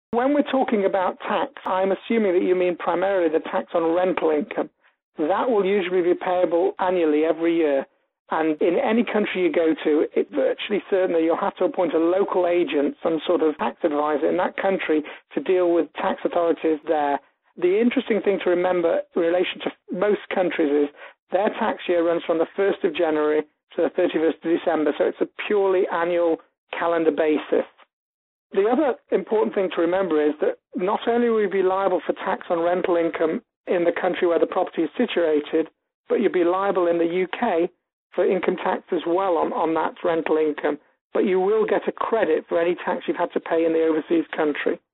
When we're talking about tax, I'm assuming that you mean primarily the tax on rental income. That will usually be payable annually every year. And in any country you go to, it's virtually certain that you'll have to appoint a local agent, some sort of tax advisor in that country to deal with tax authorities there. The interesting thing to remember in relation to most countries is their tax year runs from the 1st of January to the 31st of December, so it's a purely annual calendar basis. The other important thing to remember is that not only will you be liable for tax on rental income in the country where the property is situated, but you'll be liable in the UK for income tax as well on that rental income. But you will get a credit for any tax you've had to pay in the overseas country.